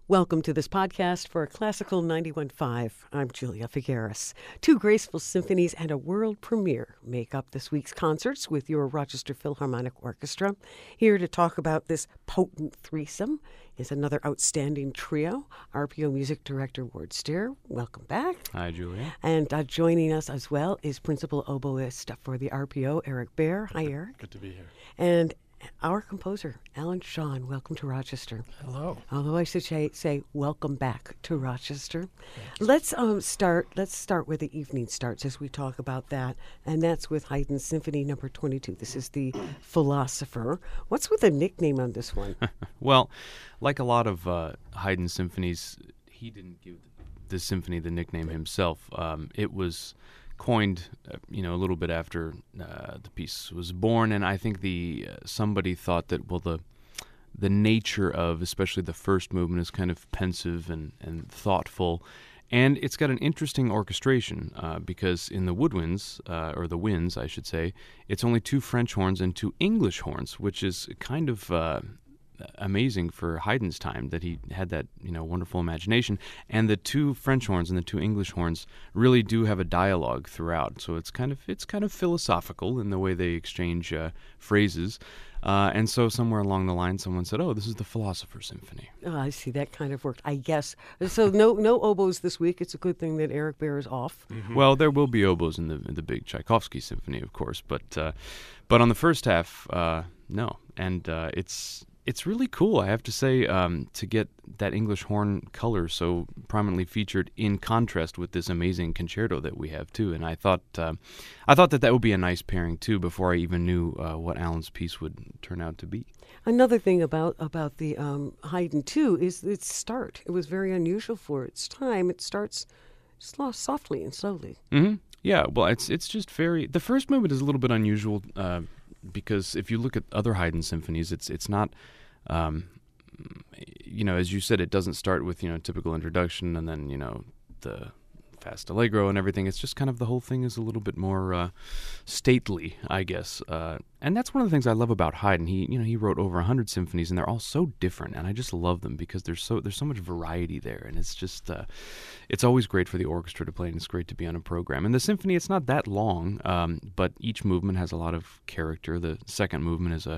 Welcome to this podcast for Classical 91.5. I'm Julia Figueres. Two graceful symphonies and a world premiere make up this week's concerts with your Rochester Philharmonic Orchestra. Here to talk about this potent threesome is another outstanding trio, RPO Music Director Ward Steer. Welcome back. Hi, Julia. And joining us as well is Principal Oboist for the RPO, Eric Baer. Hi, Eric. Good to be here. And our composer, Alan Shawn. Welcome to Rochester. Hello. Although I should say welcome back to Rochester. Let's start where the evening starts as we talk about that, and that's with Haydn's Symphony Number 22. This is the Philosopher. What's with the nickname on this one? Well, like a lot of Haydn symphonies, he didn't give the symphony the nickname himself. It was coined, a little bit after the piece was born, and I think somebody thought that the nature of especially the first movement is kind of pensive and thoughtful, and it's got an interesting orchestration because in the woodwinds, or the winds, I should say, it's only two French horns and two English horns, which is kind of amazing for Haydn's time that he had that wonderful imagination. And the two French horns and the two English horns really do have a dialogue throughout, so it's kind of philosophical in the way they exchange phrases. And so somewhere along the line, someone said, "Oh, this is the Philosopher's Symphony." Oh, I see. That kind of worked, I guess. So no oboes this week. It's a good thing that Eric Baer is off. Mm-hmm. Well, there will be oboes in the big Tchaikovsky symphony, of course, but on the first half, no. And it's really cool, I have to say, to get that English horn color so prominently featured in contrast with this amazing concerto that we have too. And I thought that would be a nice pairing too. Before I even knew what Alan's piece would turn out to be. Another thing about the Haydn too is its start. It was very unusual for its time. It starts softly and slowly. Mm-hmm. Yeah, well, it's just very. The first movement is a little bit unusual. Because if you look at other Haydn symphonies, it's not, as you said, it doesn't start with typical introduction and then the fast allegro and everything. It's just kind of the whole thing is a little bit more stately, I guess. And that's one of the things I love about Haydn. He wrote over 100 symphonies, and they're all so different, and I just love them because there's so much variety there, and it's just it's always great for the orchestra to play, and it's great to be on a program. And the symphony, it's not that long, but each movement has a lot of character. The second movement is a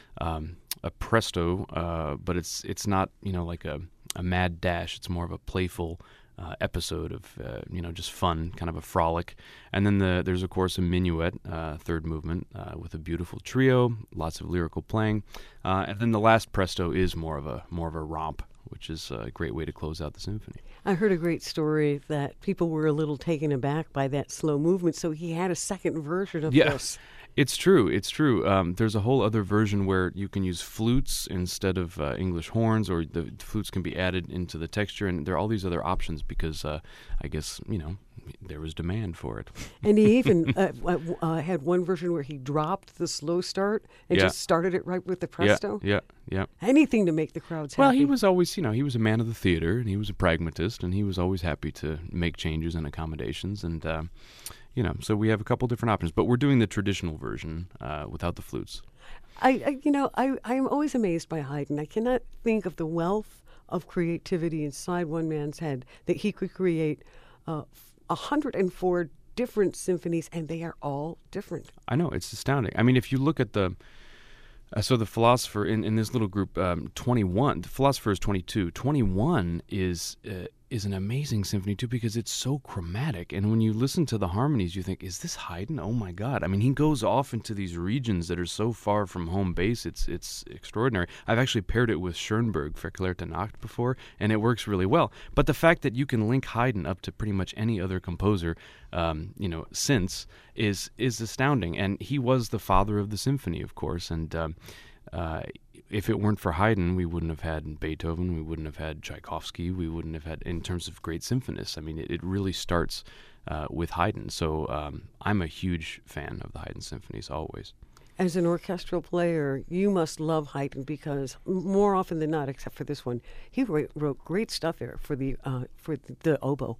presto, but it's not like a mad dash. It's more of a playful episode of just fun, kind of a frolic. And then there's of course a minuet, third movement, with a beautiful trio, lots of lyrical playing, and then the last presto is more of a romp, which is a great way to close out the symphony. I heard a great story that people were a little taken aback by that slow movement, so he had a second version of this. It's true. There's a whole other version where you can use flutes instead of English horns, or the flutes can be added into the texture, and there are all these other options because I guess, there was demand for it. And he even had one version where he dropped the slow start and just started it right with the presto. Yeah. Anything to make the crowds happy. Well, he was always, he was a man of the theater, and he was a pragmatist, and he was always happy to make changes and accommodations, and so we have a couple different options, but we're doing the traditional version without the flutes. I'm always amazed by Haydn. I cannot think of the wealth of creativity inside one man's head that he could create 104 different symphonies, and they are all different. I know, it's astounding. I mean, if you look at the Philosopher in this little group, 21, the Philosopher is 22. 21 is an amazing symphony too because it's so chromatic, and when you listen to the harmonies, you think, "Is this Haydn? Oh my God!" I mean, he goes off into these regions that are so far from home base. It's extraordinary. I've actually paired it with Schoenberg, Verklärte Nacht, before, and it works really well. But the fact that you can link Haydn up to pretty much any other composer, since is astounding. And he was the father of the symphony, of course, and if it weren't for Haydn, we wouldn't have had Beethoven, we wouldn't have had Tchaikovsky, we wouldn't have had, in terms of great symphonists. I mean, it really starts with Haydn. So I'm a huge fan of the Haydn symphonies always. As an orchestral player, you must love Haydn because more often than not, except for this one, he wrote great stuff there for the oboe.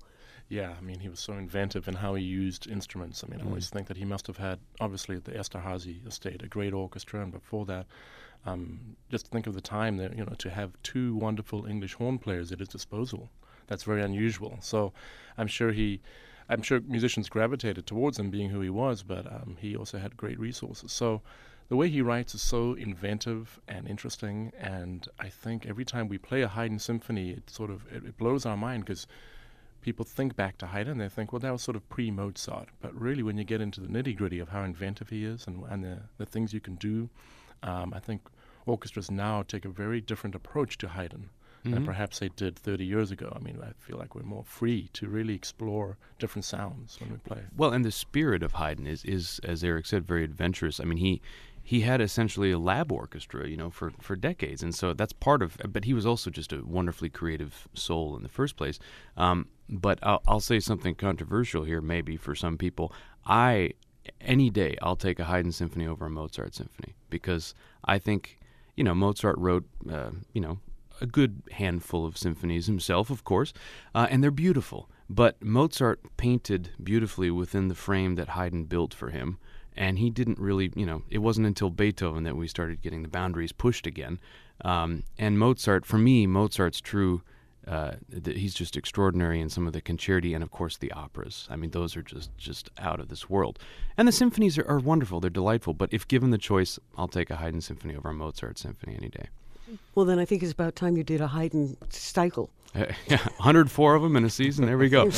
Yeah, I mean, he was so inventive in how he used instruments. I mean, I always think that he must have had, obviously, at the Esterhazy estate, a great orchestra, and before that, just think of the time that, to have two wonderful English horn players at his disposal. That's very unusual. So I'm sure musicians gravitated towards him being who he was, but he also had great resources. So the way he writes is so inventive and interesting, and I think every time we play a Haydn symphony, it blows our mind, because people think back to Haydn and they think, well, that was sort of pre-Mozart. But really, when you get into the nitty-gritty of how inventive he is and the things you can do, I think orchestras now take a very different approach to Haydn than perhaps they did 30 years ago. I mean, I feel like we're more free to really explore different sounds when we play. Well, and the spirit of Haydn is, as Eric said, very adventurous. I mean, he had essentially a lab orchestra, for decades, and so that's part of. But he was also just a wonderfully creative soul in the first place. But I'll say something controversial here, maybe for some people. Any day I'll take a Haydn symphony over a Mozart symphony, because I think Mozart wrote a good handful of symphonies himself, of course, and they're beautiful. But Mozart painted beautifully within the frame that Haydn built for him. And he didn't really, it wasn't until Beethoven that we started getting the boundaries pushed again. And Mozart, for me, Mozart's true, he's just extraordinary in some of the concerti and, of course, the operas. I mean, those are just out of this world. And the symphonies are wonderful. They're delightful. But if given the choice, I'll take a Haydn symphony over a Mozart symphony any day. Well, then I think it's about time you did a Haydn cycle. 104 of them in a season. There we go.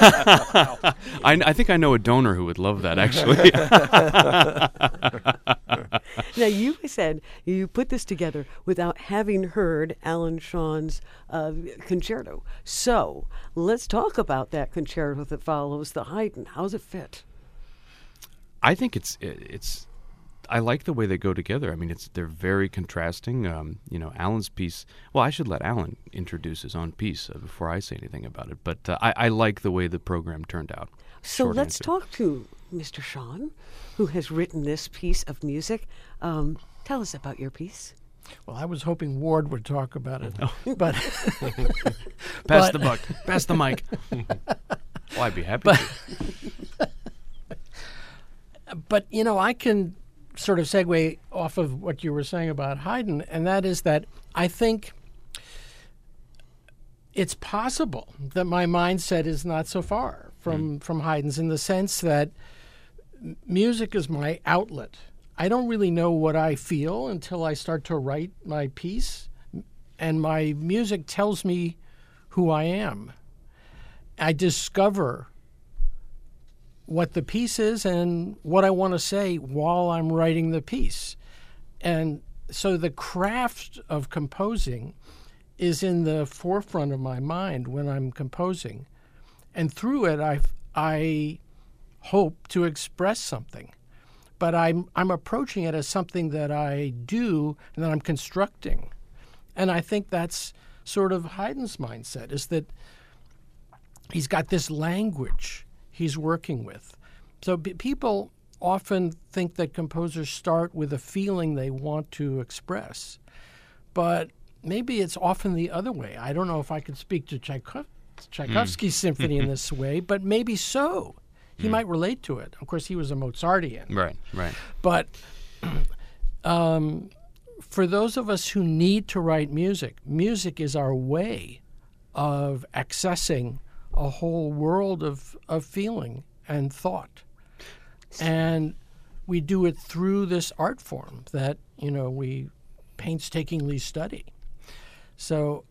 I think I know a donor who would love that, actually. Now, you said you put this together without having heard Alan Shawn's concerto. So let's talk about that concerto that follows the Haydn. How does it fit? I think it's. I like the way they go together. I mean, they're very contrasting. Alan's piece. Well, I should let Alan introduce his own piece before I say anything about it. But I like the way the program turned out. So let's talk to Mr. Shawn, who has written this piece of music. Tell us about your piece. Well, I was hoping Ward would talk about it, but pass the buck, pass the mic. Well, I'd be happy to. But I can sort of segue off of what you were saying about Haydn, and that is that I think it's possible that my mindset is not so far from Haydn's, in the sense that music is my outlet. I don't really know what I feel until I start to write my piece, and my music tells me who I am. I discover what the piece is and what I want to say while I'm writing the piece. And so the craft of composing is in the forefront of my mind when I'm composing. And through it, I hope to express something. But I'm approaching it as something that I do and that I'm constructing. And I think that's sort of Haydn's mindset, is that he's got this language he's working with. So people often think that composers start with a feeling they want to express, but maybe it's often the other way. I don't know if I could speak to Tchaikovsky's symphony in this way, but maybe so. He might relate to it. Of course, he was a Mozartian. Right. But for those of us who need to write music, music is our way of accessing a whole world of feeling and thought. And we do it through this art form that, we painstakingly study. So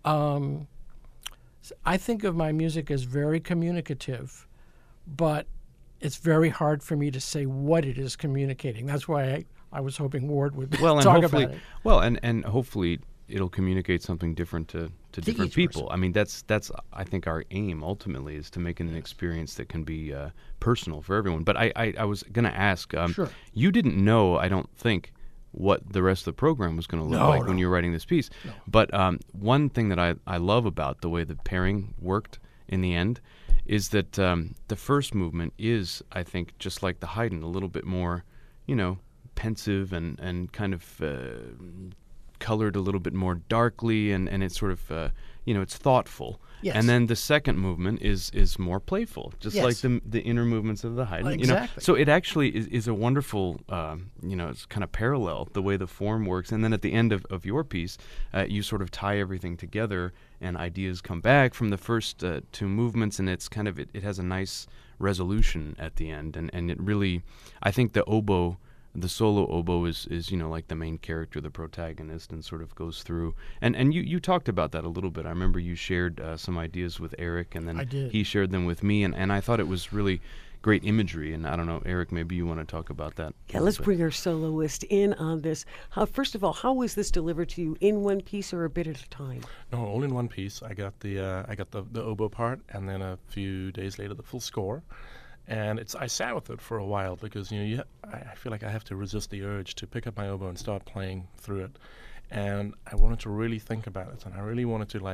I think of my music as very communicative, but it's very hard for me to say what it is communicating. That's why I was hoping Ward would talk about it. Well, and hopefully it'll communicate something different to different people. Person. I mean, that's I think our aim ultimately is to make it an experience that can be personal for everyone. But I was going to ask, Sure. You didn't know, I don't think, what the rest of the program was going to look like when you were writing this piece. No. But one thing that I love about the way the pairing worked in the end is that the first movement is, I think, just like the Haydn, a little bit more, pensive and kind of colored a little bit more darkly, and it's sort of it's thoughtful. Yes. And then the second movement is more playful, just Yes. like the inner movements of the Haydn. Exactly. So it actually is a wonderful, it's kind of parallel, the way the form works. And then at the end of your piece, you sort of tie everything together, and ideas come back from the first two movements, and it's kind of, it has a nice resolution at the end. And it really, I think the oboe, the solo oboe is like the main character, the protagonist, and sort of goes through. And you talked about that a little bit. I remember you shared some ideas with Eric, and then I did. he shared them with me, and I thought it was really great imagery. And I don't know, Eric, maybe you want to talk about that. Yeah, let's bring our soloist in on this. First of all, how was this delivered to you, in one piece or a bit at a time? No, all in one piece. I got the oboe part, and then a few days later the full score. And I sat with it for a while because I feel like I have to resist the urge to pick up my oboe and start playing through it. And I wanted to really think about it, and I really wanted to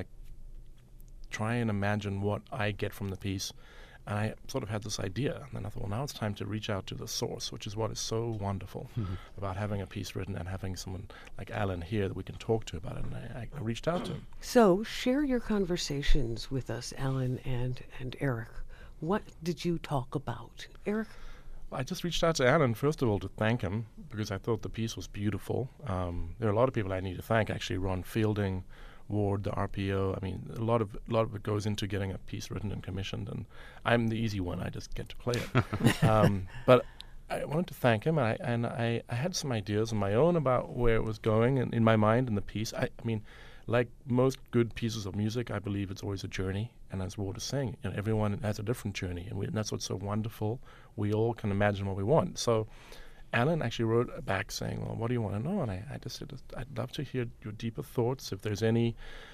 try and imagine what I get from the piece. And I sort of had this idea, and then I thought, well, now it's time to reach out to the source, which is what is so wonderful about having a piece written and having someone like Alan here that we can talk to about it. And I reached out to him. So share your conversations with us, Alan and Eric. What did you talk about? Eric? I just reached out to Alan, first of all, to thank him because I thought the piece was beautiful. There are a lot of people I need to thank, actually. Ron Fielding, Ward, the RPO. I mean, a lot of it goes into getting a piece written and commissioned, and I'm the easy one. I just get to play it. But I wanted to thank him, and I had some ideas of my own about where it was going in my mind in the piece. I mean, like most good pieces of music, I believe it's always a journey. And as Ward is saying, everyone has a different journey, and that's what's so wonderful. We all can imagine what we want. So Alan actually wrote back saying, well, what do you want to know? And I just said, I'd love to hear your deeper thoughts. If there's any,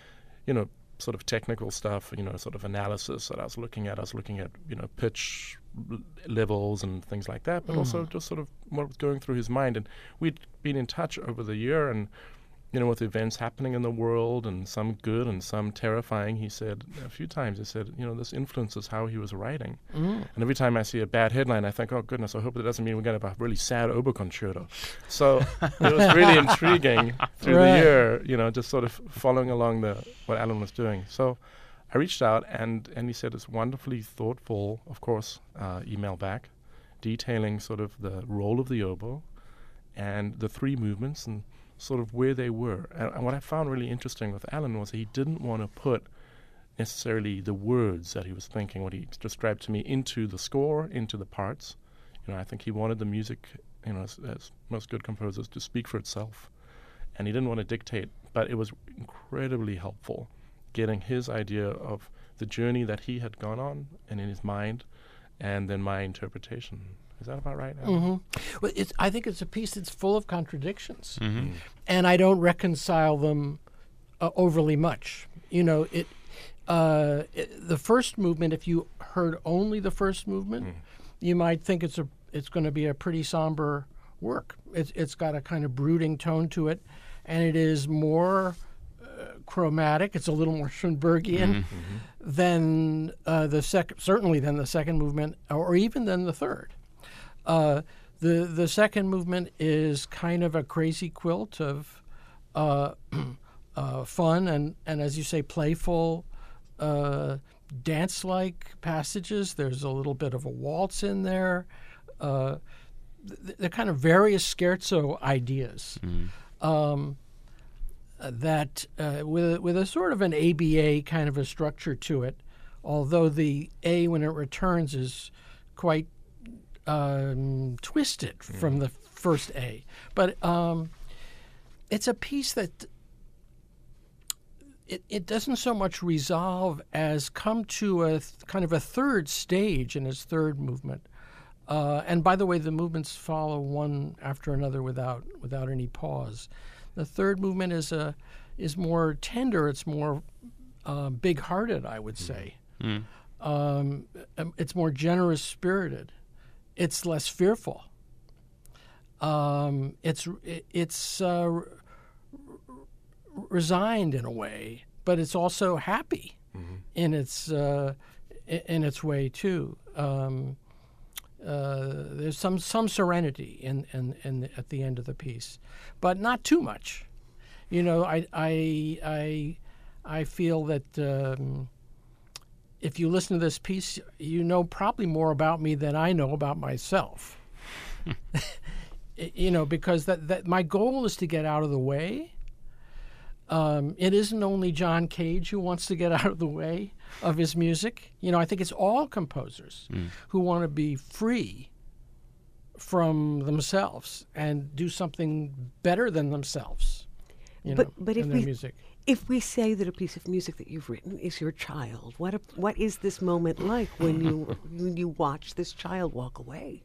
sort of technical stuff, sort of analysis that I was looking at. I was looking at, pitch levels and things like that, but also just sort of what was going through his mind. And we'd been in touch over the year, and with events happening in the world, and some good and some terrifying, he said a few times, this influences how he was writing. And every time I see a bad headline, I think, oh, goodness, I hope that doesn't mean we're going to have a really sad oboe concerto. So it was really intriguing through the year, just sort of following along what Alan was doing. So I reached out, and he said this wonderfully thoughtful, of course, email back, detailing sort of the role of the oboe and the three movements and sort of where they were. And what I found really interesting with Alan was he didn't want to put necessarily the words that he was thinking, what he described to me, into the score, into the parts. I think he wanted the music, as most good composers, to speak for itself. And he didn't want to dictate, but it was incredibly helpful getting his idea of the journey that he had gone on and in his mind, and then my interpretation. Is that about right? Well, I think it's a piece that's full of contradictions, and I don't reconcile them overly much. The first movement, if you heard only the first movement, you might think it's going to be a pretty somber work. It's got a kind of brooding tone to it, and it is more chromatic. It's a little more Schoenbergian than certainly than the second movement, or even than the third. The second movement is kind of a crazy quilt of fun and as you say, playful, dance-like passages. There's a little bit of a waltz in there. The kind of various scherzo ideas that with a sort of an ABA kind of a structure to it, although the A, when it returns, is quite twisted from the first A. But it's a piece that it doesn't so much resolve as come to a kind of a third stage in its third movement. And by the way, the movements follow one after another without any pause. The third movement is more tender. It's more big-hearted, I would say. It's more generous-spirited. It's less fearful. It's resigned in a way, but it's also happy in its way too. There's some serenity in at the end of the piece, but not too much. I feel that if you listen to this piece, you know probably more about me than I know about myself. Because that my goal is to get out of the way. It isn't only John Cage who wants to get out of the way of his music. I think it's all composers who want to be free from themselves and do something better than themselves. But in their music. If we say that a piece of music that you've written is your child, what is this moment like when you watch this child walk away?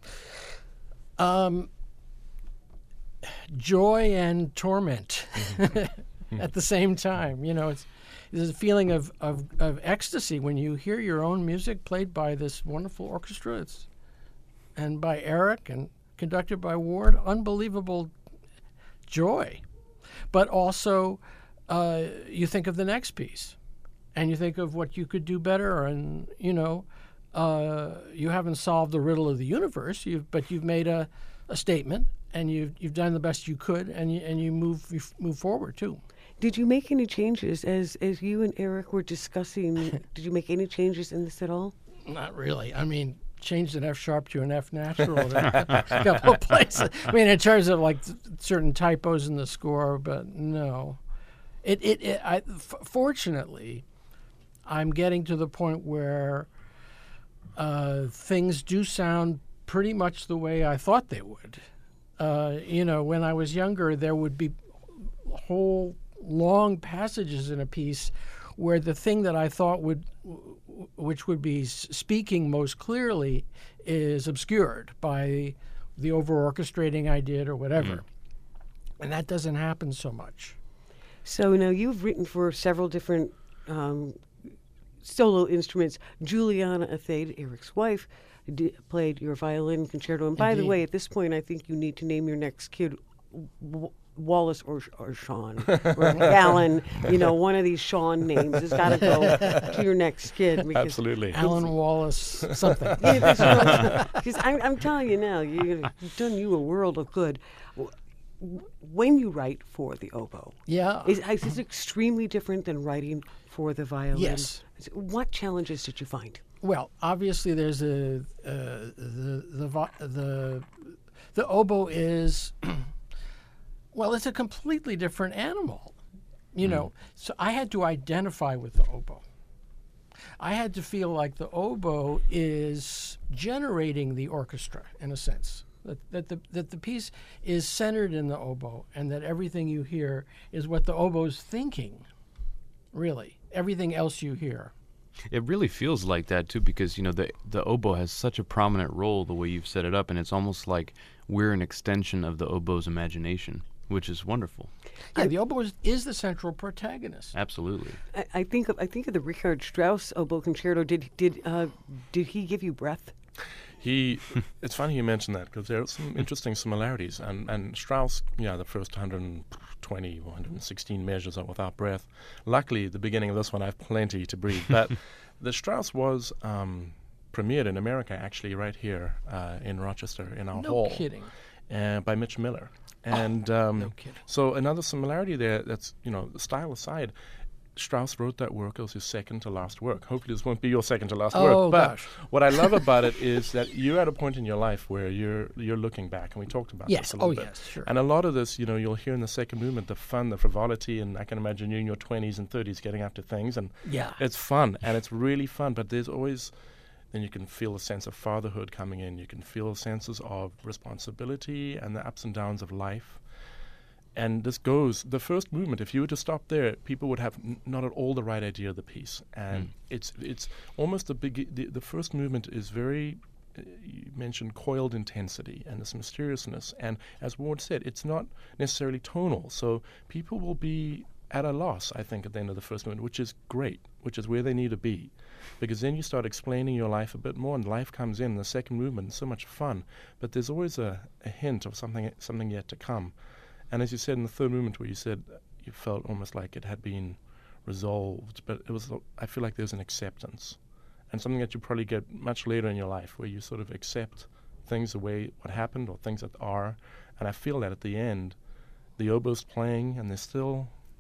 Joy and torment at the same time. There's a feeling of ecstasy when you hear your own music played by this wonderful orchestra. And by Eric and conducted by Ward. Unbelievable joy. But also, you think of the next piece, and you think of what you could do better, and you haven't solved the riddle of the universe, but you've made a statement, and you've done the best you could, and you move forward too. Did you make any changes as you and Eric were discussing? Did you make any changes in this at all? Not really. I mean, changed an F sharp to an F natural in a couple of places. I mean, in terms of like certain typos in the score, but no. Fortunately, I'm getting to the point where things do sound pretty much the way I thought they would. When I was younger, there would be whole long passages in a piece where the thing that I thought which would be speaking most clearly is obscured by the over-orchestrating I did or whatever. And that doesn't happen so much. So now you've written for several different solo instruments. Juliana Athayde, Eric's wife, played your violin concerto. And by the way, at this point, I think you need to name your next kid Wallace or Sean or Alan. One of these Sean names has got to go to your next kid. Absolutely. Alan Wallace something. Because I'm telling you now, you've done you a world of good. When you write for the oboe, is this extremely different than writing for the violin? Yes. What challenges did you find? Well, obviously, there's the oboe is it's a completely different animal, So I had to identify with the oboe. I had to feel like the oboe is generating the orchestra in a sense. That the piece is centered in the oboe, and that everything you hear is what the oboe's thinking. Really, everything else you hear. It really feels like that too, because the oboe has such a prominent role the way you've set it up, and it's almost like we're an extension of the oboe's imagination, which is wonderful. Yeah, the oboe is the central protagonist. Absolutely. I think of the Richard Strauss oboe concerto. Did he give you breath? It's funny you mentioned that, because there are some interesting similarities. And Strauss, the first 120 or 116 measures are without breath. Luckily, the beginning of this one, I have plenty to breathe. But the Strauss was premiered in America, actually, right here in Rochester in our hall. No kidding. By Mitch Miller. And no kidding. So another similarity there, that's, style aside, Strauss wrote that work as his second to last work. Hopefully this won't be your second to last work. But gosh. What I love about it is that you're at a point in your life where you're looking back, and we talked about this a little bit. Yes, sure. And a lot of this, you'll hear in the second movement, the fun, the frivolity, and I can imagine you in your 20s and 30s getting up to things, and it's fun, and it's really fun, but there's always... Then you can feel a sense of fatherhood coming in. You can feel senses of responsibility and the ups and downs of life. And this goes, the first movement, if you were to stop there, people would have not at all the right idea of the piece. And it's almost the first movement is very, you mentioned coiled intensity and this mysteriousness. And as Ward said, it's not necessarily tonal. So people will be at a loss, I think, at the end of the first movement, which is great, which is where they need to be. Because then you start explaining your life a bit more, and life comes in the second movement. It's so much fun. But there's always a hint of something yet to come. And as you said in the third movement, where you said you felt almost like it had been resolved, but I feel like there's an acceptance. And something that you probably get much later in your life, where you sort of accept things the way what happened or things that are. And I feel that at the end, the oboe's playing, and there's still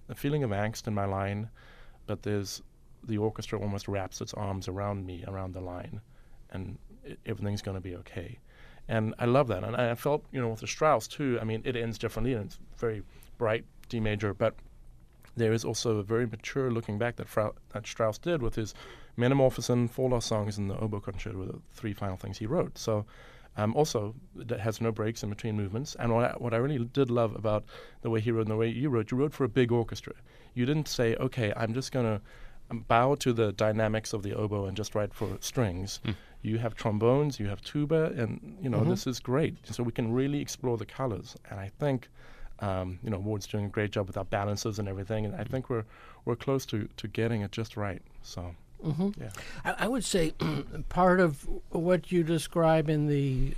a feeling of angst in my line, but there's the orchestra almost wraps its arms around me, around the line, and everything's going to be okay. And I love that. And I felt, with the Strauss, too, I mean, it ends differently, and it's very bright D major, but there is also a very mature looking back that Strauss did with his Metamorphosen, 4 Lost Songs, and the Oboe Concerto were the 3 final things he wrote. So also, that has no breaks in between movements. And what I really did love about the way he wrote and the way you wrote for a big orchestra. You didn't say, okay, I'm just going to bow to the dynamics of the oboe and just write for strings. You have trombones, you have tuba, and this is great. So we can really explore the colors. And I think Ward's doing a great job with our balances and everything. And I think we're close to getting it just right. So. Yeah. I would say part of what you describe in the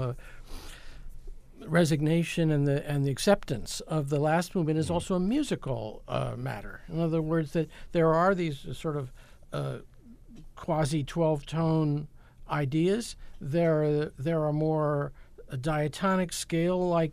resignation and the acceptance of the last movement is also a musical matter. In other words, that there are these sort of quasi 12-tone ideas. There are more diatonic scale like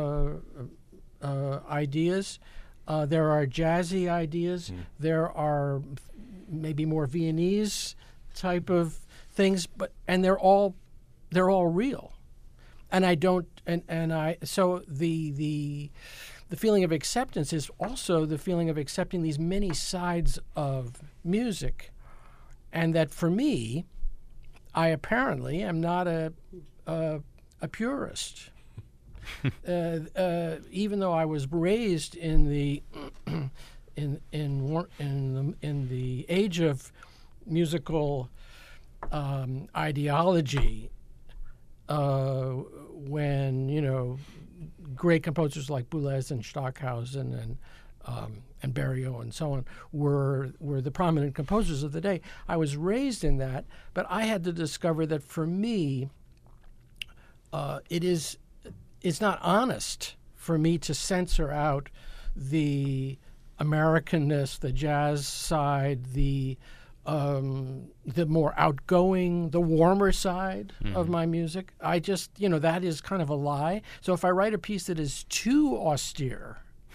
ideas. There are jazzy ideas. There are maybe more Viennese type of things, and they're all real. And I don't so the feeling of acceptance is also the feeling of accepting these many sides of music, and that for me, I apparently am not a purist. Even though I was raised in the in the age of musical ideology, when great composers like Boulez and Stockhausen and Berio and so on were the prominent composers of the day. I was raised in that, but I had to discover that for me, it's not honest for me to censor out the Americanness, the jazz side, the more outgoing, the warmer side of my music. I just, that is kind of a lie. So if I write a piece that is too austere,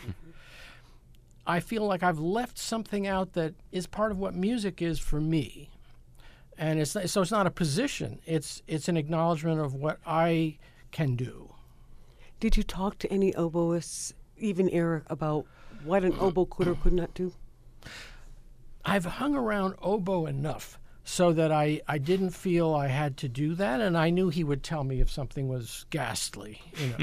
I feel like I've left something out that is part of what music is for me. And it's not a position. It's an acknowledgement of what I can do. Did you talk to any oboists, even Eric, about what an oboe could or could not do? I've hung around oboe enough so that I didn't feel I had to do that, and I knew he would tell me if something was ghastly.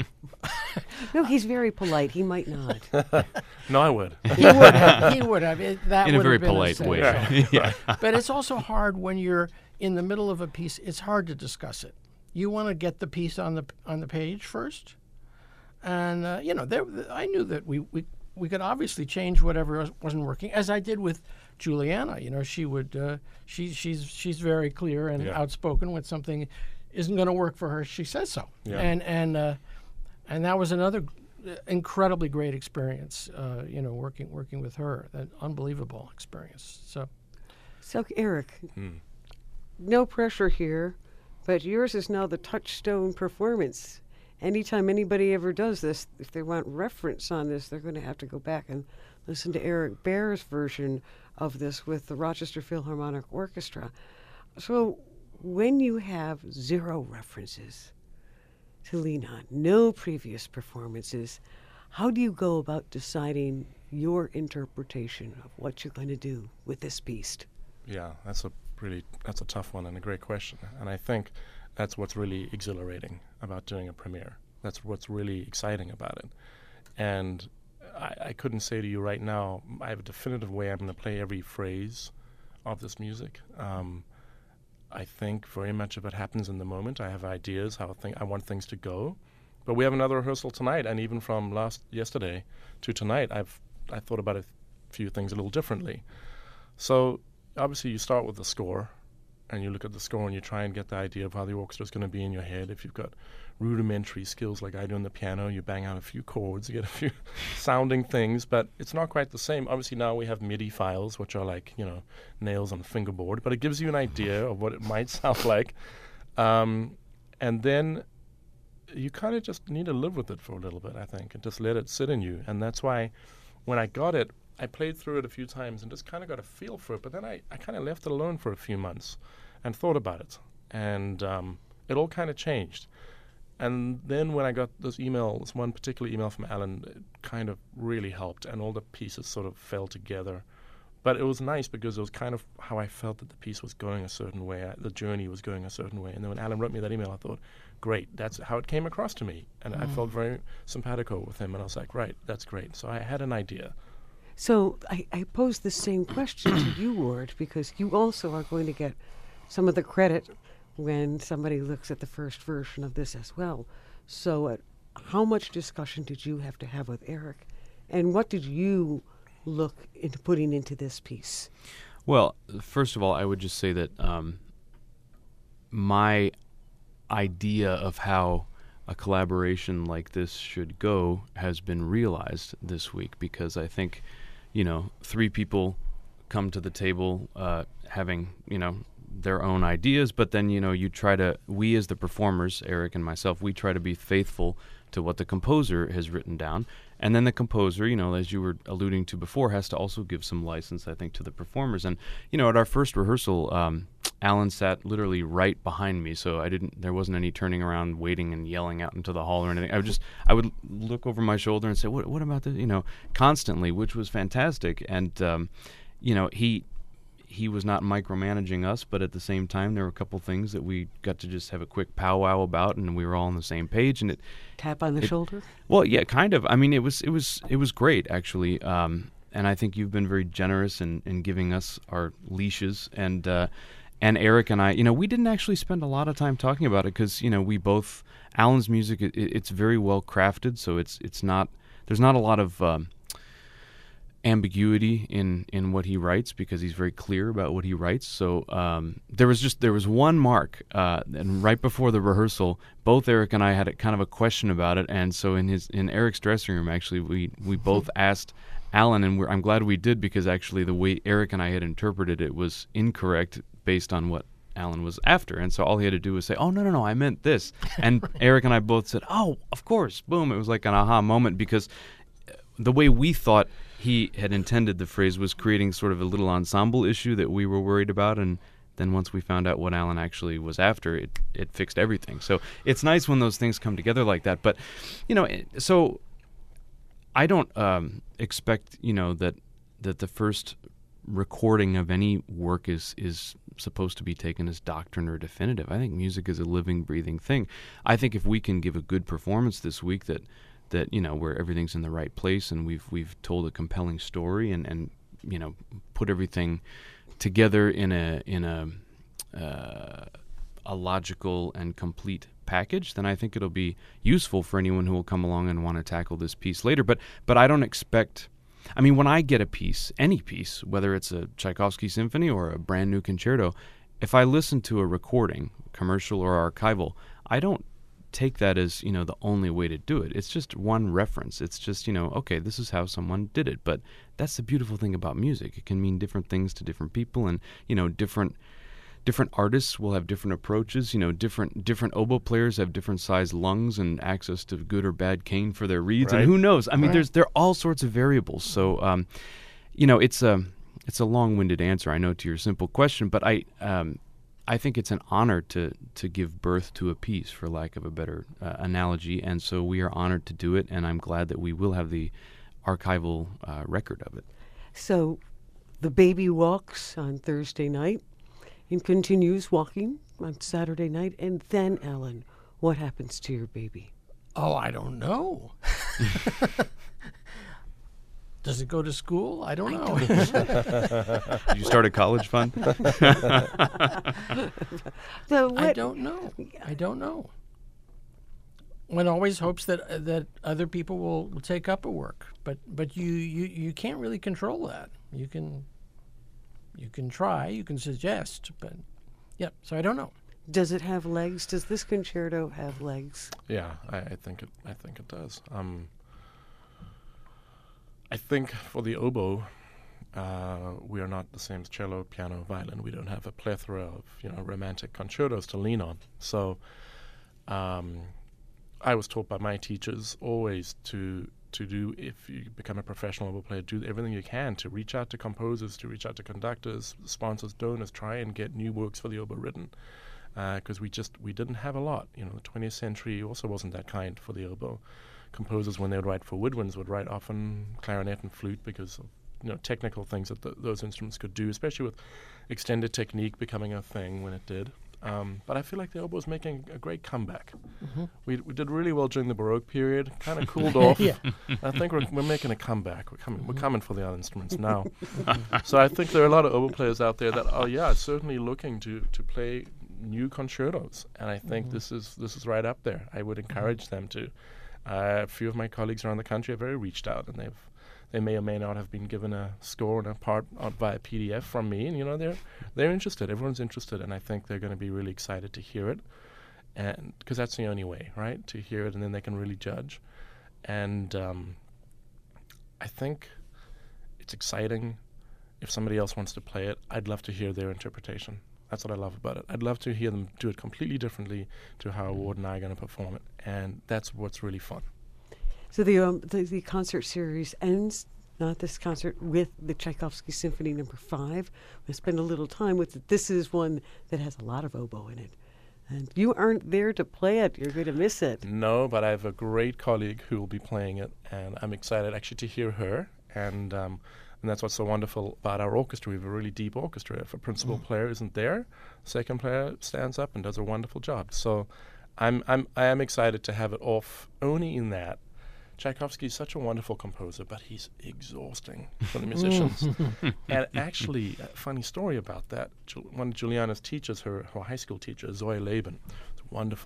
No, he's very polite. He might not. No, I would. He would have. He would have. That in would a very have been polite way. Yeah. But it's also hard when you're in the middle of a piece. It's hard to discuss it. You want to get the piece on the page first, and I knew that we could obviously change whatever wasn't working, as I did with Juliana. She would she's very clear and outspoken. When something isn't going to work for her, she says so. Yeah. And that was another incredibly great experience. Working with her, that unbelievable experience. So Eric, no pressure here, but yours is now the touchstone performance. Anytime anybody ever does this, if they want reference on this, they're going to have to go back and listen to Eric Baer's version of this with the Rochester Philharmonic Orchestra. So when you have 0 references to lean on, no previous performances, how do you go about deciding your interpretation of what you're going to do with this piece? Yeah, that's a tough one and a great question. And I think that's what's really exhilarating about doing a premiere. That's what's really exciting about it. And I couldn't say to you right now, I have a definitive way I'm going to play every phrase of this music. I think very much of it happens in the moment. I have ideas how I want things to go. But we have another rehearsal tonight, and even from yesterday to tonight, I thought about a few things a little differently. So obviously you start with the score, and you look at the score and you try and get the idea of how the orchestra is going to be in your head. If you've got rudimentary skills like I do on the piano, you bang out a few chords, you get a few sounding things, but it's not quite the same. Obviously now we have MIDI files, which are like, nails on a fingerboard, but it gives you an idea of what it might sound like. And then you kind of just need to live with it for a little bit, I think, and just let it sit in you. And that's why when I got it, I played through it a few times and just kind of got a feel for it. But then I kind of left it alone for a few months and thought about it. And it all kind of changed. And then when I got this one particular email from Alan, it kind of really helped. And all the pieces sort of fell together. But it was nice because it was kind of how I felt that the piece was going a certain way, the journey was going a certain way. And then when Alan wrote me that email, I thought, great, that's how it came across to me. And I felt very simpatico with him. And I was like, right, that's great. So I had an idea. So I pose the same question to you, Ward, because you also are going to get some of the credit when somebody looks at the first version of this as well. So how much discussion did you have to have with Eric? And what did you look into putting into this piece? Well, first of all, I would just say that my idea of how a collaboration like this should go has been realized this week, because I think, three people come to the table having, their own ideas, but then, we as the performers, Eric and myself, we try to be faithful to what the composer has written down. And then the composer, as you were alluding to before, has to also give some license, I think, to the performers. And, at our first rehearsal, Alan sat literally right behind me, so there wasn't any turning around, waiting and yelling out into the hall or anything. I would look over my shoulder and say, what about this, constantly, which was fantastic. And, he was not micromanaging us, but at the same time, there were a couple things that we got to just have a quick powwow about, and we were all on the same page. And tap on the shoulder. Well, yeah, kind of. I mean, it was great, actually. And I think you've been very generous in giving us our leashes. And Eric and I, we didn't actually spend a lot of time talking about it because, we both, Alan's music, it's very well crafted, so there's not a lot of ambiguity in what he writes because he's very clear about what he writes. So there was one mark, and right before the rehearsal, both Eric and I had kind of a question about it. And so in Eric's dressing room, actually, we both asked Alan, and I'm glad we did, because actually the way Eric and I had interpreted it was incorrect based on what Alan was after. And so all he had to do was say, oh, no, I meant this. And Eric and I both said, oh, of course, boom. It was like an aha moment, because the way we thought he had intended the phrase was creating sort of a little ensemble issue that we were worried about, and then once we found out what Alan actually was after, it fixed everything. So it's nice when those things come together like that. But, so I don't expect, that the first recording of any work is supposed to be taken as doctrine or definitive. I think music is a living, breathing thing. I think if we can give a good performance this week that where everything's in the right place and we've told a compelling story and put everything together in a logical and complete package, then I think it'll be useful for anyone who will come along and want to tackle this piece later. But I don't expect. I mean, when I get a piece, any piece, whether it's a Tchaikovsky symphony or a brand new concerto, if I listen to a recording, commercial or archival, I don't take that as the only way to do it. It's just one reference. It's just okay, this is how someone did it. But that's the beautiful thing about music. It can mean different things to different people, and different artists will have different approaches. Different oboe players have different sized lungs and access to good or bad cane for their reeds, right. And who knows? I mean, there are all sorts of variables. So it's a long-winded answer, I know, to your simple question, but I think it's an honor to give birth to a piece, for lack of a better analogy, and so we are honored to do it, and I'm glad that we will have the archival record of it. So the baby walks on Thursday night and continues walking on Saturday night, and then, Alan, what happens to your baby? Oh, I don't know. Does it go to school? I don't know. Did you start a college fund? I don't know. One always hopes that other people will take up a work, but you can't really control that. You can try, you can suggest, but yeah. So I don't know. Does it have legs? Does this concerto have legs? Yeah, I think it does. I think for the oboe, we are not the same as cello, piano, violin. We don't have a plethora of romantic concertos to lean on. So I was taught by my teachers always to to do, if you become a professional oboe player, do everything you can to reach out to composers, to reach out to conductors, sponsors, donors, try and get new works for the oboe written. Because we didn't have a lot. The 20th century also wasn't that kind for the oboe. Composers, when they would write for woodwinds, would write often clarinet and flute because of technical things that those instruments could do, especially with extended technique becoming a thing when it did. But I feel like the oboe is making a great comeback. Mm-hmm. We did really well during the Baroque period, kind of cooled off. Yeah. I think we're making a comeback. We're coming for the other instruments now. So I think there are a lot of oboe players out there that are certainly looking to play new concertos, and I think this is right up there. I would encourage them to. A few of my colleagues around the country have already reached out, and they may or may not have been given a score and a part via PDF from me, and they're interested. Everyone's interested, and I think they're going to be really excited to hear it, and because that's the only way, right? To hear it, and then they can really judge. And I think it's exciting. If somebody else wants to play it, I'd love to hear their interpretation. That's what I love about it. I'd love to hear them do it completely differently to how Ward and I are going to perform it, and that's what's really fun. So the concert series ends, not this concert, with the Tchaikovsky Symphony No. 5. We'll spend a little time with it. This is one that has a lot of oboe in it. And you aren't there to play it. You're going to miss it. No, but I have a great colleague who will be playing it, and I'm excited actually to hear her. And that's what's so wonderful about our orchestra. We have a really deep orchestra. If a principal player isn't there, the second player stands up and does a wonderful job. So I am excited to have it off only in that. Tchaikovsky is such a wonderful composer, but he's exhausting for the musicians. And actually, a funny story about that, one of Juliana's teachers, her high school teacher, Zoe Laban, wonderful,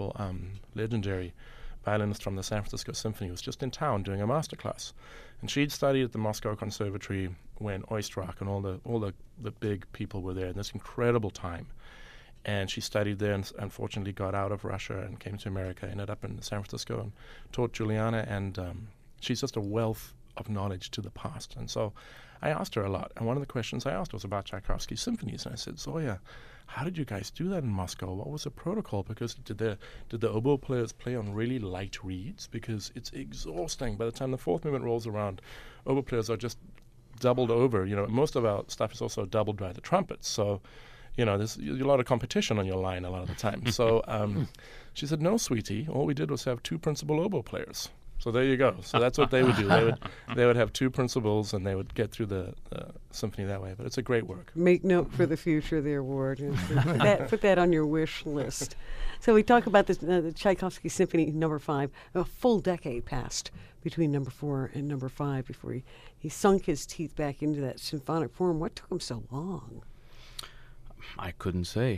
legendary violinist from the San Francisco Symphony, was just in town doing a masterclass. And she'd studied at the Moscow Conservatory when Oistrakh and all the big people were there in this incredible time. And she studied there and unfortunately got out of Russia and came to America, ended up in San Francisco and taught Juliana. And she's just a wealth of knowledge to the past. And so I asked her a lot. And one of the questions I asked was about Tchaikovsky's symphonies. And I said, Zoya, how did you guys do that in Moscow? What was the protocol? Because did the oboe players play on really light reeds? Because it's exhausting. By the time the fourth movement rolls around, oboe players are just doubled over. Most of our stuff is also doubled by the trumpets. So there's a lot of competition on your line a lot of the time. So she said, no, sweetie, all we did was have two principal oboe players. So there you go. So that's what they would do. They would have two principals, and they would get through the symphony that way. But it's a great work. Make note for the future, the award. Put that on your wish list. So we talk about the Tchaikovsky Symphony No. 5. A full decade passed between No. 4 and No. 5 before he sunk his teeth back into that symphonic form. What took him so long? I couldn't say.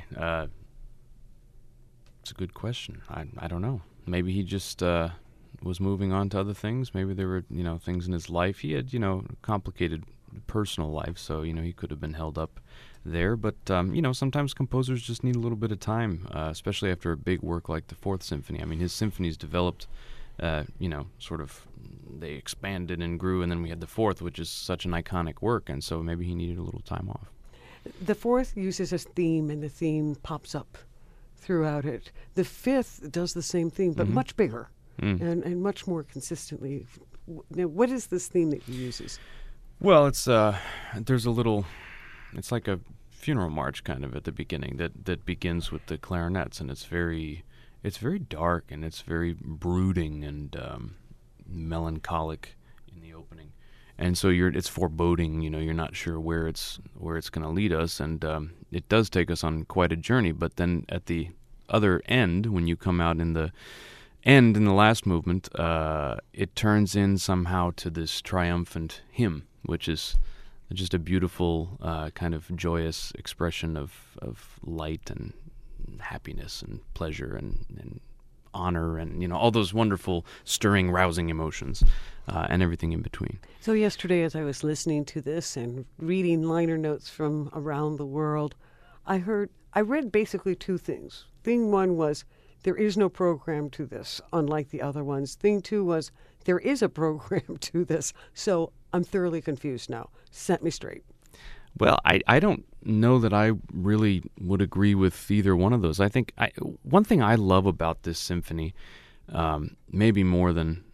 It's a good question. I don't know. Maybe he just was moving on to other things. Maybe there were, things in his life. He had, a complicated personal life, so, he could have been held up there. But, sometimes composers just need a little bit of time, especially after a big work like the Fourth Symphony. I mean, his symphonies developed, sort of, they expanded and grew, and then we had the Fourth, which is such an iconic work, and so maybe he needed a little time off. The Fourth uses a theme, and the theme pops up throughout it. The Fifth does the same thing, but much bigger and much more consistently. Now, what is this theme that he uses? Well, it's there's a little, it's like a funeral march kind of at the beginning that begins with the clarinets, and it's very dark, and it's very brooding and melancholic in the opening. And so it's foreboding, you're not sure where it's going to lead us, and it does take us on quite a journey. But then at the other end, when you come out in the end in the last movement, it turns in somehow to this triumphant hymn, which is just a beautiful kind of joyous expression of light and happiness and pleasure and honor and all those wonderful, stirring, rousing emotions, and everything in between. So yesterday, as I was listening to this and reading liner notes from around the world, I read basically two things. Thing one was, there is no program to this, unlike the other ones. Thing two was, there is a program to this, so I'm thoroughly confused now. Set me straight. Well, I don't know that I really would agree with either one of those. I think one thing I love about this symphony, maybe more than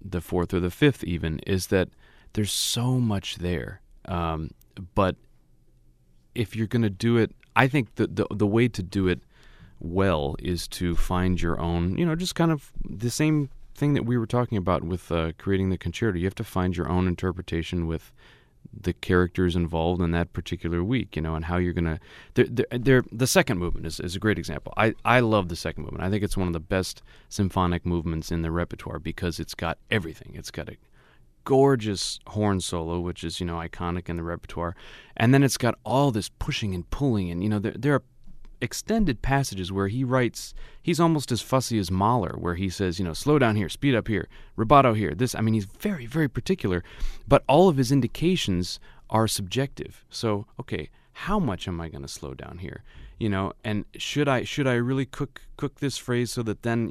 the fourth or the fifth even, is that there's so much there. But if you're going to do it, I think the way to do it well is to find your own, just kind of the same thing that we were talking about with creating the concerto. You have to find your own interpretation with the characters involved in that particular week, and how you're going to... The second movement is a great example. I love the second movement. I think it's one of the best symphonic movements in the repertoire because it's got everything. It's got a gorgeous horn solo, which is, iconic in the repertoire. And then it's got all this pushing and pulling, and, there are extended passages where he's almost as fussy as Mahler, where he says, slow down here, speed up here, rubato here. He's very, very particular, but all of his indications are subjective. So, okay, how much am I going to slow down here? And should I really cook this phrase so that then,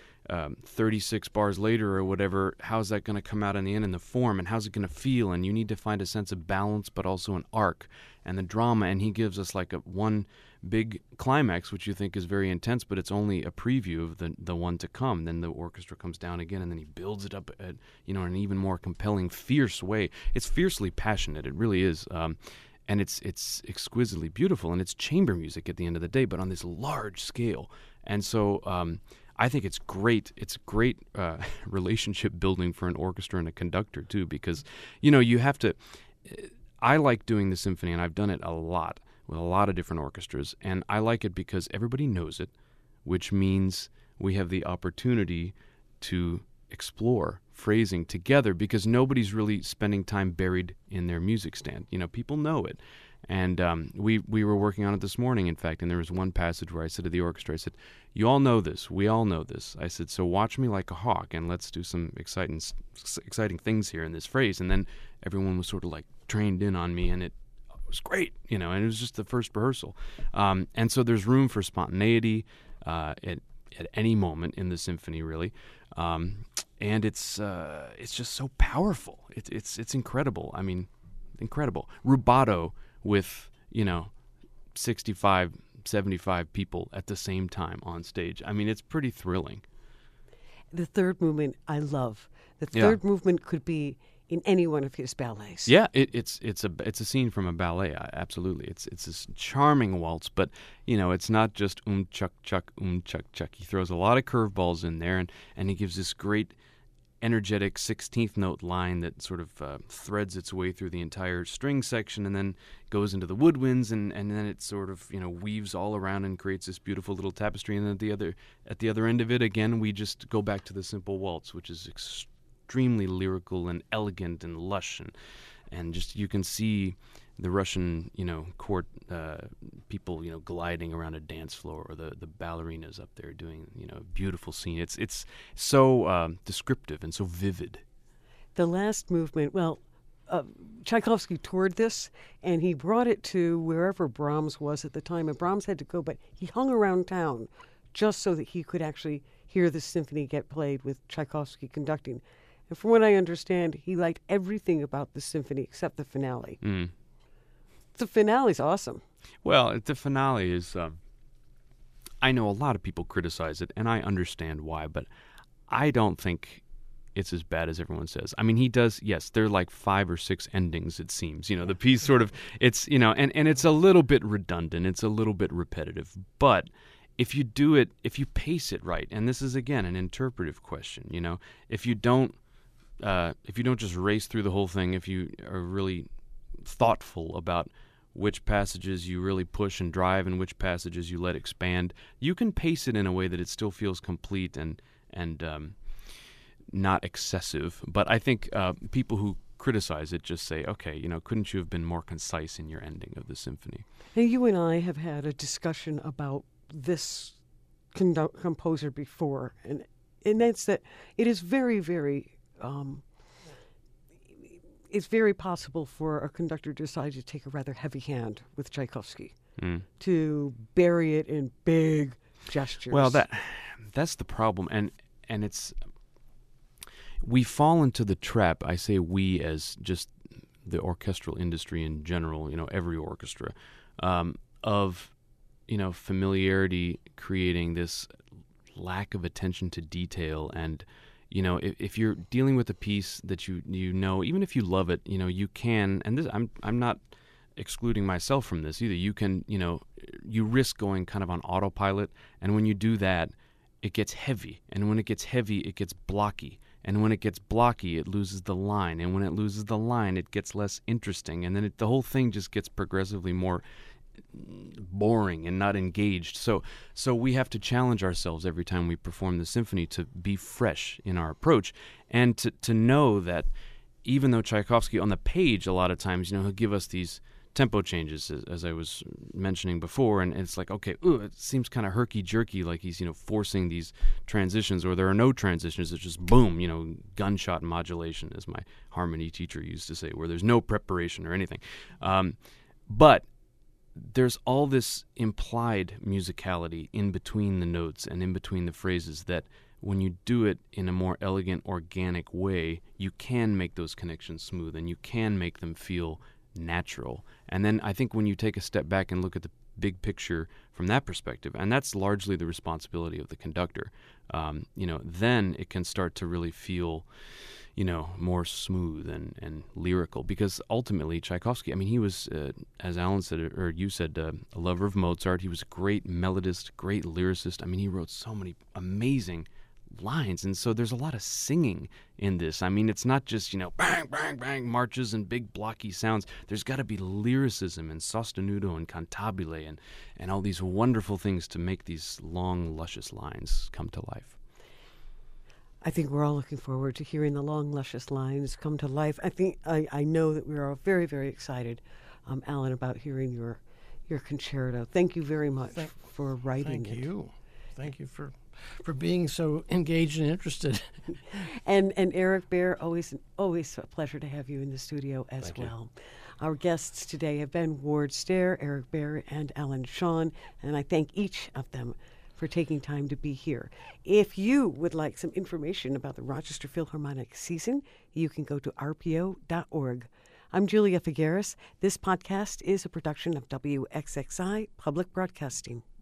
36 bars later or whatever, how's that going to come out in the end in the form, and how's it going to feel? And you need to find a sense of balance, but also an arc and the drama. And he gives us like one big climax, which you think is very intense, but it's only a preview of the one to come. Then the orchestra comes down again, and then he builds it up in an even more compelling, fierce way. It's fiercely passionate. It really is. And it's exquisitely beautiful, and it's chamber music at the end of the day, but on this large scale. And so I think it's great. It's great relationship building for an orchestra and a conductor too, because you have to. I like doing the symphony, and I've done it a lot with a lot of different orchestras, and I like it because everybody knows it, which means we have the opportunity to explore phrasing together because nobody's really spending time buried in their music stand. People know it. And we were working on it this morning, in fact, and there was one passage where I said to the orchestra, I said, you all know this. We all know this. I said, so watch me like a hawk, and let's do some exciting things here in this phrase. And then everyone was sort of like trained in on me, and it was great, and it was just the first rehearsal. And so there's room for spontaneity at any moment in the symphony, really. And it's just so powerful. It's incredible. Incredible. Rubato with 65, 75 people at the same time on stage. It's pretty thrilling. The third movement I love. The third movement could be in any one of his ballets. Yeah, it's a scene from a ballet. Absolutely, it's this charming waltz, but it's not just chuck chuck chuck chuck. He throws a lot of curveballs in there, and he gives this great energetic 16th note line that sort of threads its way through the entire string section and then goes into the woodwinds, and then it sort of weaves all around and creates this beautiful little tapestry. And then at the other end of it, again, we just go back to the simple waltz, which is extremely lyrical and elegant and lush, and just you can see the Russian court people gliding around a dance floor, or the ballerinas up there doing a beautiful scene. It's so descriptive and so vivid. The last movement, Tchaikovsky toured this, and he brought it to wherever Brahms was at the time, and Brahms had to go, but he hung around town just so that he could actually hear the symphony get played with Tchaikovsky conducting. And from what I understand, he liked everything about the symphony except the finale. Mm. The finale's awesome. Well, the finale is... I know a lot of people criticize it, and I understand why, but I don't think it's as bad as everyone says. He does, yes, there are like 5 or 6 endings, it seems. The piece sort of, it's, and it's a little bit redundant, it's a little bit repetitive, but if you do it, if you pace it right, and this is, again, an interpretive question, if you don't just race through the whole thing, if you are really thoughtful about which passages you really push and drive and which passages you let expand, you can pace it in a way that it still feels complete and not excessive. But I think people who criticize it just say, okay, couldn't you have been more concise in your ending of the symphony? Now, you and I have had a discussion about this composer before, and that's that it is very, very... it's very possible for a conductor to decide to take a rather heavy hand with Tchaikovsky, to bury it in big gestures. Well, that's the problem, and it's we fall into the trap. I say we as just the orchestral industry in general. Every orchestra of familiarity creating this lack of attention to detail and if you're dealing with a piece that you know, even if you love it, you can. And this, I'm not excluding myself from this either. You can, you risk going kind of on autopilot, and when you do that, it gets heavy. And when it gets heavy, it gets blocky. And when it gets blocky, it loses the line. And when it loses the line, it gets less interesting. And then the whole thing just gets progressively more boring and not engaged. So we have to challenge ourselves every time we perform the symphony to be fresh in our approach, and to know that even though Tchaikovsky on the page a lot of times, he'll give us these tempo changes, as I was mentioning before, and it's like, okay, it seems kind of herky-jerky, like he's, forcing these transitions, or there are no transitions, it's just boom, gunshot modulation, as my harmony teacher used to say, where there's no preparation or anything. But there's all this implied musicality in between the notes and in between the phrases that when you do it in a more elegant, organic way, you can make those connections smooth and you can make them feel natural. And then I think when you take a step back and look at the big picture from that perspective, and that's largely the responsibility of the conductor, then it can start to really feel, more smooth and lyrical. Because ultimately, Tchaikovsky, he was, as Alan said, or you said, a lover of Mozart. He was a great melodist, great lyricist. He wrote so many amazing lines, and so there's a lot of singing in this. It's not just bang bang bang marches and big blocky sounds. There's got to be lyricism and sostenuto and cantabile and all these wonderful things to make these long luscious lines come to life. I think we're all looking forward to hearing the long luscious lines come to life. I know that we're all very, very excited, Alan, about hearing your concerto. Thank you very much for writing it. Thank you for being so engaged and interested. and Eric Baer, always a pleasure to have you in the studio as well. Our guests today have been Ward Stair, Eric Baer, and Alan Shawn, and I thank each of them for taking time to be here. If you would like some information about the Rochester Philharmonic season, you can go to rpo.org. I'm Julia Figueres. This podcast is a production of WXXI Public Broadcasting.